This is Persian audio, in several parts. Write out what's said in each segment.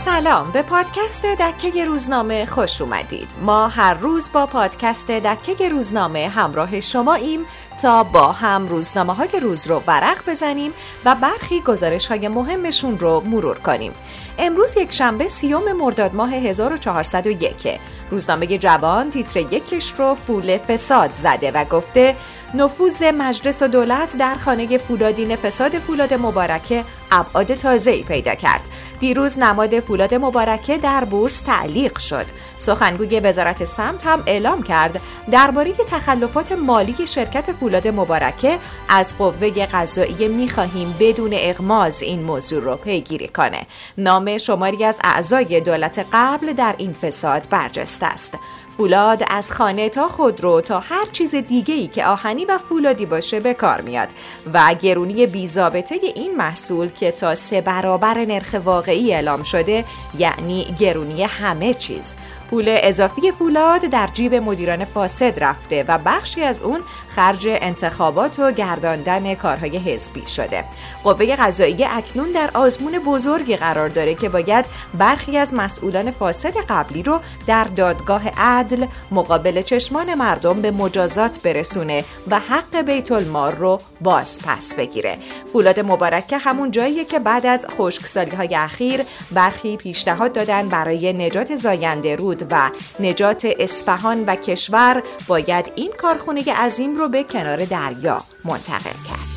سلام، به پادکست دکه روزنامه خوش اومدید. ما هر روز با پادکست دکه روزنامه همراه شماییم تا با هم روزنامه‌های روز رو ورق بزنیم و برخی گزارش‌های مهمشون رو مرور کنیم. امروز یک شنبه 30 مرداد ماه 1401. روزنامه جوان تیتر یکش رو فول فساد زده و گفته نفوذ مجلس و دولت در خانه فولادین فساد فولاد مبارکه ابعاد تازه‌ای پیدا کرد. دیروز نماد فولاد مبارکه در بورس تعلیق شد. سخنگوی وزارت سمت هم اعلام کرد درباره تخلفات مالی شرکت فولاد مبارکه از قوه قضاییه می‌خواهیم بدون اغماض این موضوع رو پیگیری کنه. نام شماری از اعضای دولت قبل در این فساد برجسته است. فولاد از خانه تا خودرو تا هر چیز دیگه‌ای که آهنی و فولادی باشه به کار میاد و گرونی بی‌ضابطه این محصول که تا 3 برابر نرخ واقعی اعلام شده، یعنی گرونی همه چیز. پول اضافی فولاد در جیب مدیران فاسد رفته و بخشی از اون خرج انتخابات و گرداندن کارهای حزبی شده. قوه قضاییه اکنون در آزمون بزرگی قرار داره که باید برخی از مسئولان فاسد قبلی رو در دادگاه عدل مقابل چشمان مردم به مجازات برسونه و حق بیت المال رو باز پس بگیره. فولاد مبارکه همون جاییه که بعد از خشکسالی‌های اخیر برخی پیشنهاد دادن برای نجات زاینده رود و نجات اصفهان و کشور باید این کارخونه عظیم رو به کنار دریا منتقل کرد.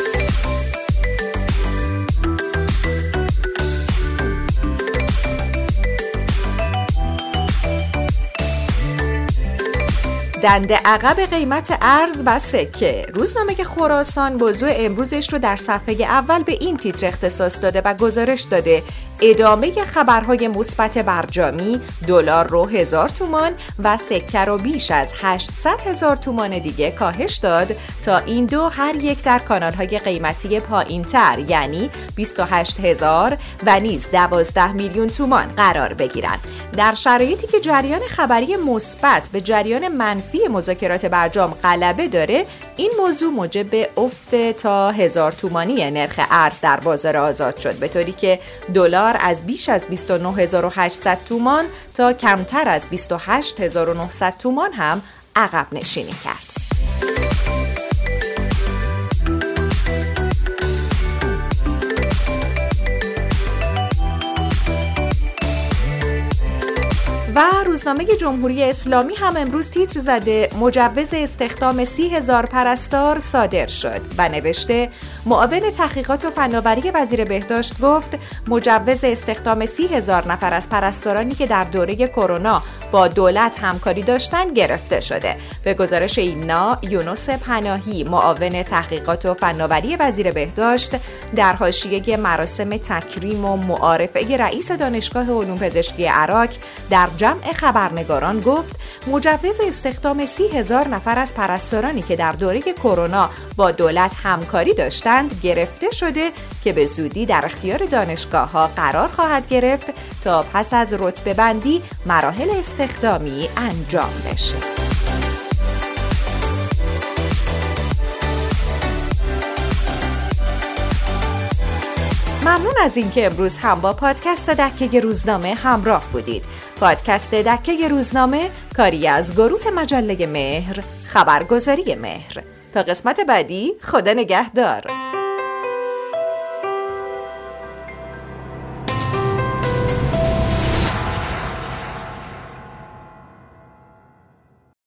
دنده عقب قیمت ارز و سکه. روزنامه خراسان موضوع امروزش رو در صفحه اول به این تیتر اختصاص داده و گزارش داده ادامه خبرهای مثبت برجامی، دلار رو 1000 تومان و سکه رو بیش از 800,000 تومان دیگه کاهش داد تا این دو هر یک در کانالهای قیمتی پایین‌تر یعنی 28,000 و نیز 12 میلیون تومان قرار بگیرن. در شرایطی که جریان خبری مثبت به جریان منفی مذاکرات برجام غلبه داره، این موضوع موجب افت تا 1000 تومانی نرخ ارز در بازار آزاد شد، به طوری که دلار از بیش از 29,800 تومان تا کمتر از 28,900 تومان هم عقب نشینی کرد. و روزنامه جمهوری اسلامی هم امروز تیتر زده مجوز استخدام 30,000 پرستار صادر شد و نوشته معاون تحقیقات و فناوری وزیر بهداشت گفت مجوز استخدام 30,000 نفر از پرستارانی که در دوره کرونا با دولت همکاری داشتن گرفته شده. به گزارش اینا یونس پناهی معاون تحقیقات و فناوری وزیر بهداشت در حاشیه مراسم تکریم و معارفه رئیس دانشگاه علوم پزشکی عراق در جمع خبرنگاران گفت مجوز استخدام 30,000 نفر از پرستارانی که در دوره کرونا با دولت همکاری داشتند گرفته شده که به زودی در اختیار دانشگاه‌ها قرار خواهد گرفت تا پس از رتبه بندی مراحل استخدامی انجام بشه. ممنون از اینکه امروز هم با پادکست دکه روزنامه همراه بودید. پادکست دکه روزنامه کاری از گروه مجله مهر، خبرگزاری مهر. تا قسمت بعدی، خدا نگهدار.